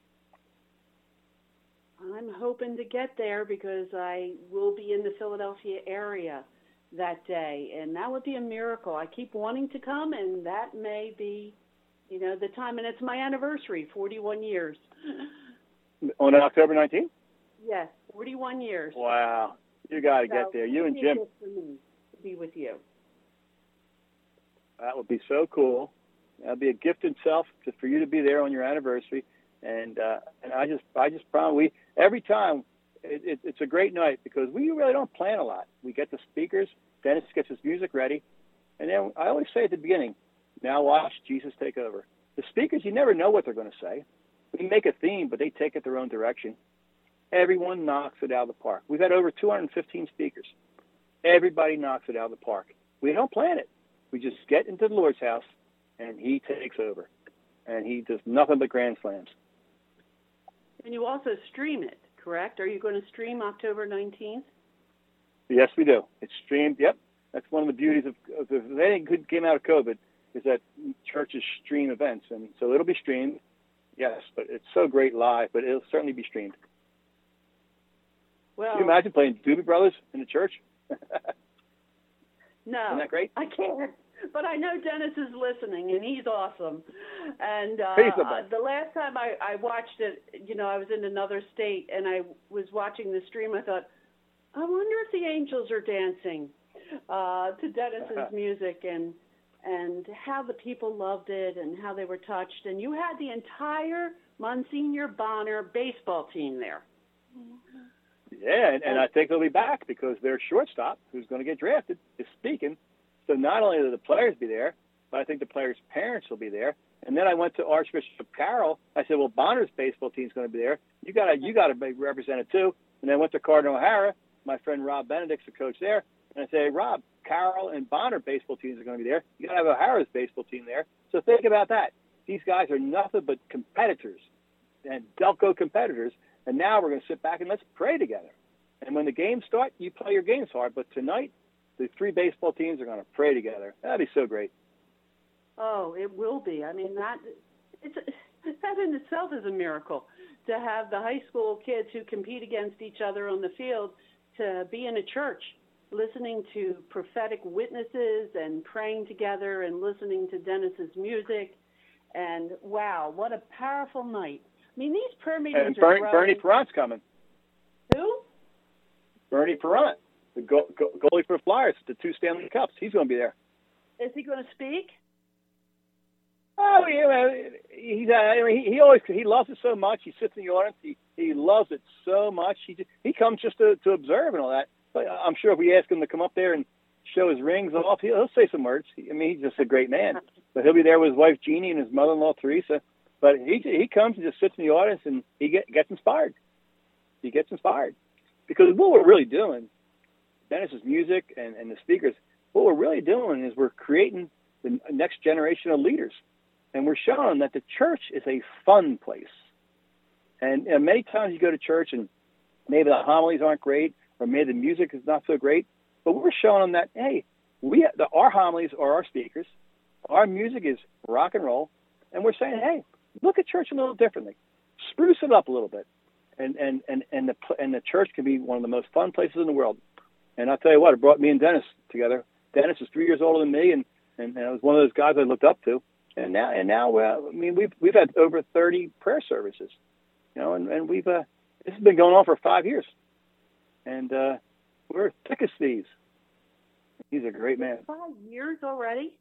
I'm hoping to get there because I will be in the Philadelphia area that day, and that would be a miracle. I keep wanting to come, and that may be, you know, the time. And it's my anniversary, forty-one years. On October nineteenth? Yes, forty-one years. Wow. You got to so get there. You and Jim. For me to be with you. That would be so cool. That'd be a gift itself to, for you to be there on your anniversary. And uh, and I just I just promise we every time it, it, it's a great night because we really don't plan a lot. We get the speakers, Dennis gets his music ready, and then I always say at the beginning, now watch Jesus take over. The speakers, you never know what they're going to say. We make a theme, but they take it their own direction. Everyone knocks it out of the park. We've had over two hundred fifteen speakers. Everybody knocks it out of the park. We don't plan it. We just get into the Lord's house, and he takes over. And he does nothing but grand slams. And you also stream it, correct? Are you going to stream October nineteenth? Yes, we do. It's streamed. Yep. That's one of the beauties of, of if anything good came out of COVID is that churches stream events. And so it'll be streamed, yes, but it's so great live, but it'll certainly be streamed. Well, Can you imagine playing Doobie Brothers in the church? No. Isn't that great? I can't. But I know Dennis is listening, and he's awesome. And uh, He's the best. the last time I, I watched it, you know, I was in another state, and I was watching the stream. I thought, I wonder if the angels are dancing uh, to Dennis's music, and and how the people loved it, and how they were touched. And you had the entire Monsignor Bonner baseball team there. Yeah, and, and I think they'll be back because their shortstop, who's going to get drafted, is speaking. So not only will the players be there, but I think the players' parents will be there. And then I went to Archbishop Carroll. I said, well, Bonner's baseball team's going to be there. You got to you got to be represented too. And then I went to Cardinal O'Hara. My friend Rob Benedict's the coach there. And I say, hey, Rob, Carroll and Bonner baseball teams are going to be there. You got to have O'Hara's baseball team there. So think about that. These guys are nothing but competitors and Delco competitors. And now we're going to sit back and let's pray together. And when the games start, you play your games hard. But tonight, the three baseball teams are going to pray together. That'd be so great. Oh, it will be. I mean, that it's that in itself is a miracle to have the high school kids who compete against each other on the field to be in a church, listening to prophetic witnesses and praying together and listening to Dennis's music. And wow, what a powerful night. I mean, these prayer meetings and are Bernie, growing. Bernie Perrant's coming. Who? Bernie Perrant, the go, go, goalie for Flyers, the two Stanley Cups. He's going to be there. Is he going to speak? Oh, yeah, he's uh, I mean, he, he always he loves it so much. He sits in the audience. He he loves it so much. He just, he comes just to, to observe and all that. But I'm sure if we ask him to come up there and show his rings off, he'll, he'll say some words. I mean, he's just a great man. But he'll be there with his wife Jeannie and his mother-in-law Teresa. But he he comes and just sits in the audience and he get, gets inspired. He gets inspired because what we're really doing, Dennis's music and, and the speakers, what we're really doing is we're creating the next generation of leaders. And we're showing that the church is a fun place. And, and many times you go to church and maybe the homilies aren't great or maybe the music is not so great. But we're showing them that, hey, we the, our homilies are our speakers. Our music is rock and roll. And we're saying, hey, look at church a little differently. Spruce it up a little bit. And, and, and, and, the, and the church can be one of the most fun places in the world. And I'll tell you what, it brought me and Dennis together. Dennis is three years older than me, and, and, and I was one of those guys I looked up to. And now, and now, uh, I mean, we've we've had over thirty prayer services, you know, and, and we've uh, this has been going on for five years, and uh, we're thick as thieves. He's a great man. Five years already?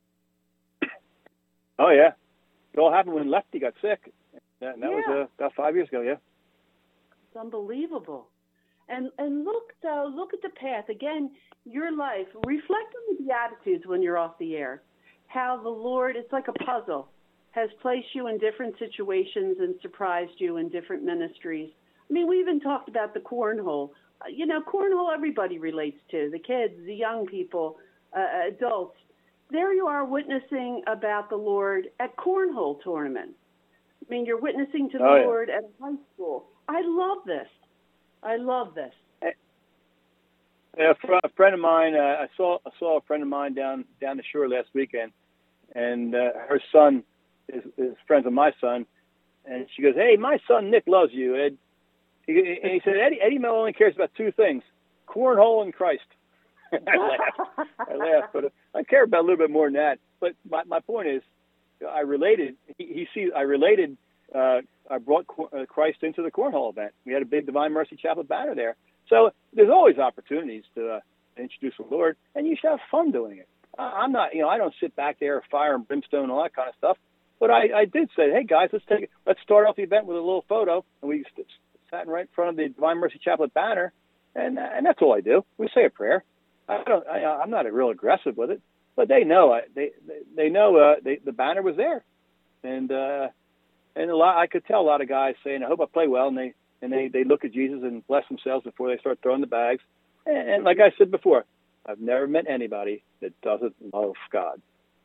Oh yeah, it all happened when Lefty got sick. That, that yeah. was uh, about five years ago. Yeah, it's unbelievable. And and look though, look at the path again. Your life. Reflect on the Beatitudes when you're off the air. How the Lord, it's like a puzzle, has placed you in different situations and surprised you in different ministries. I mean, we even talked about the cornhole. Uh, you know, cornhole everybody relates to, the kids, the young people, uh, adults. There you are witnessing about the Lord at cornhole tournaments. I mean, you're witnessing to the oh, yeah. Lord at high school. I love this. I love this. Yeah, a friend of mine, uh, I saw I saw a friend of mine down down the shore last weekend, and uh, her son is, is friends with my son, and she goes, "Hey, my son Nick loves you, Ed." He, and he said, "Eddie, Eddie Mel only cares about two things: cornhole and Christ." I laughed. I laughed, but I care about a little bit more than that. But my my point is, I related. He, he sees. I related. Uh, I brought Christ into the cornhole event. We had a big Divine Mercy Chaplet banner there. So there's always opportunities to uh, introduce the Lord, and you should have fun doing it. I, I'm not, you know, I don't sit back there, fire and brimstone, and all that kind of stuff. But I, I did say, hey guys, let's take, let's start off the event with a little photo, and we st- sat right in front of the Divine Mercy Chaplet banner, and and that's all I do. We say a prayer. I don't, I, I'm not real aggressive with it, but they know, I, they they know uh, they, the banner was there, and uh, and a lot, I could tell a lot of guys saying, I hope I play well, and they. And they, they look at Jesus and bless themselves before they start throwing the bags. And, and like I said before, I've never met anybody that doesn't love God.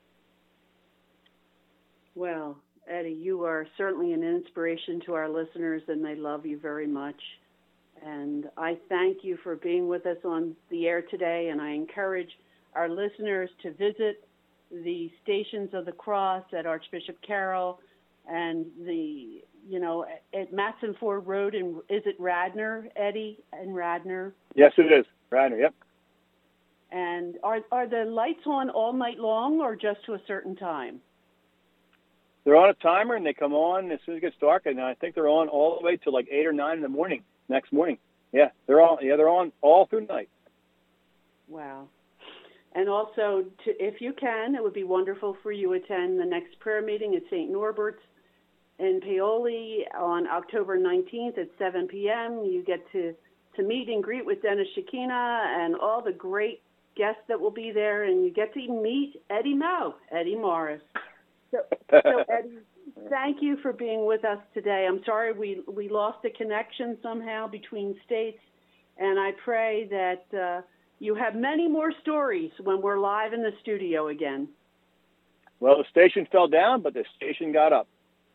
Well, Eddie, you are certainly an inspiration to our listeners, and they love you very much. And I thank you for being with us on the air today, and I encourage our listeners to visit the Stations of the Cross at Archbishop Carroll and the, you know, at Matson Ford Road, and is it Radnor, Eddie, and Radnor? Yes, it is. Radnor, yep. And are are the lights on all night long or just to a certain time? They're on a timer, and they come on as soon as it gets dark, and I think they're on all the way to like eight or nine in the morning, next morning. Yeah, they're on, yeah, they're on all through the night. Wow. And also, to, if you can, it would be wonderful for you to attend the next prayer meeting at Saint Norbert's in Paoli on October nineteenth at seven p.m. You get to, to meet and greet with Dennis Shekina and all the great guests that will be there, and you get to meet Eddie Mao, Eddie Morris. So, so Eddie, thank you for being with us today. I'm sorry we, we lost the connection somehow between states, and I pray that uh, you have many more stories when we're live in the studio again. Well, the station fell down, but the station got up.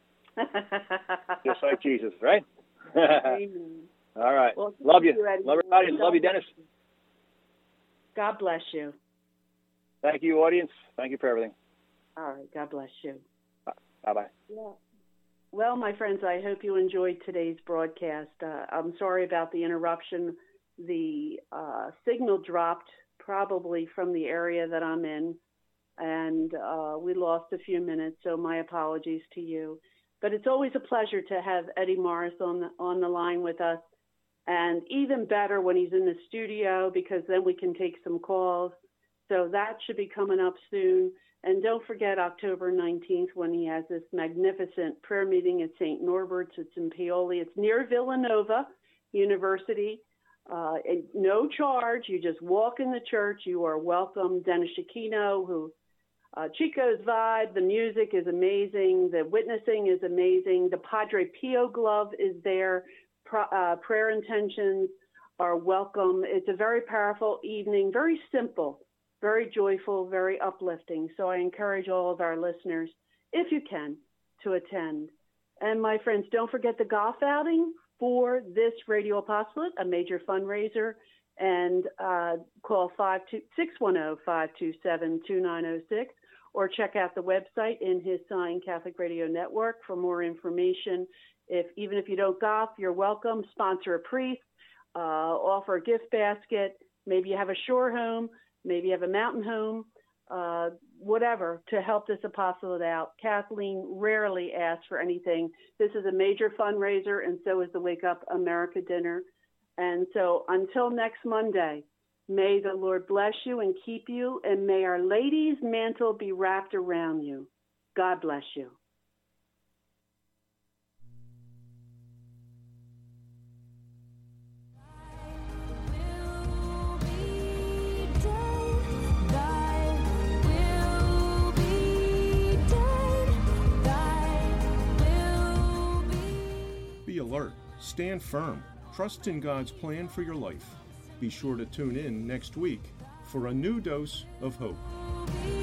Just like Jesus, right? Amen. All right. Well, love you. you love everybody. Love you, Dennis. God bless you. Thank you, audience. Thank you for everything. All right. God bless you. Bye-bye. Yeah. Well, my friends, I hope you enjoyed today's broadcast. Uh, I'm sorry about the interruption. The uh, signal dropped probably from the area that I'm in, and uh, we lost a few minutes, so my apologies to you. But it's always a pleasure to have Eddie Morris on the, on the line with us, and even better when he's in the studio, because then we can take some calls. So that should be coming up soon. And don't forget October nineteenth when he has this magnificent prayer meeting at Saint Norbert's. It's in Paoli. It's near Villanova University. Uh, no charge. You just walk in the church. You are welcome. Dennis Shekino, who Uh, Chico's Vibe, the music is amazing. The witnessing is amazing. The Padre Pio glove is there. Pro, uh, prayer intentions are welcome. It's a very powerful evening, very simple, very joyful, very uplifting. So I encourage all of our listeners, if you can, to attend. And my friends, don't forget the golf outing for this Radio Apostolate, a major fundraiser. And uh, call six one zero, five two seven, two nine zero six or check out the website in His Sign Catholic Radio Network for more information. If even if you don't golf, you're welcome. Sponsor a priest, uh, offer a gift basket. Maybe you have a shore home, maybe you have a mountain home, uh, whatever, to help this apostolate out. Kathleen rarely asks for anything. This is a major fundraiser, and so is the Wake Up America dinner. And so until next Monday, may the Lord bless you and keep you, and may Our Lady's mantle be wrapped around you. God bless you. Stand firm. Trust in God's plan for your life. Be sure to tune in next week for a new dose of hope.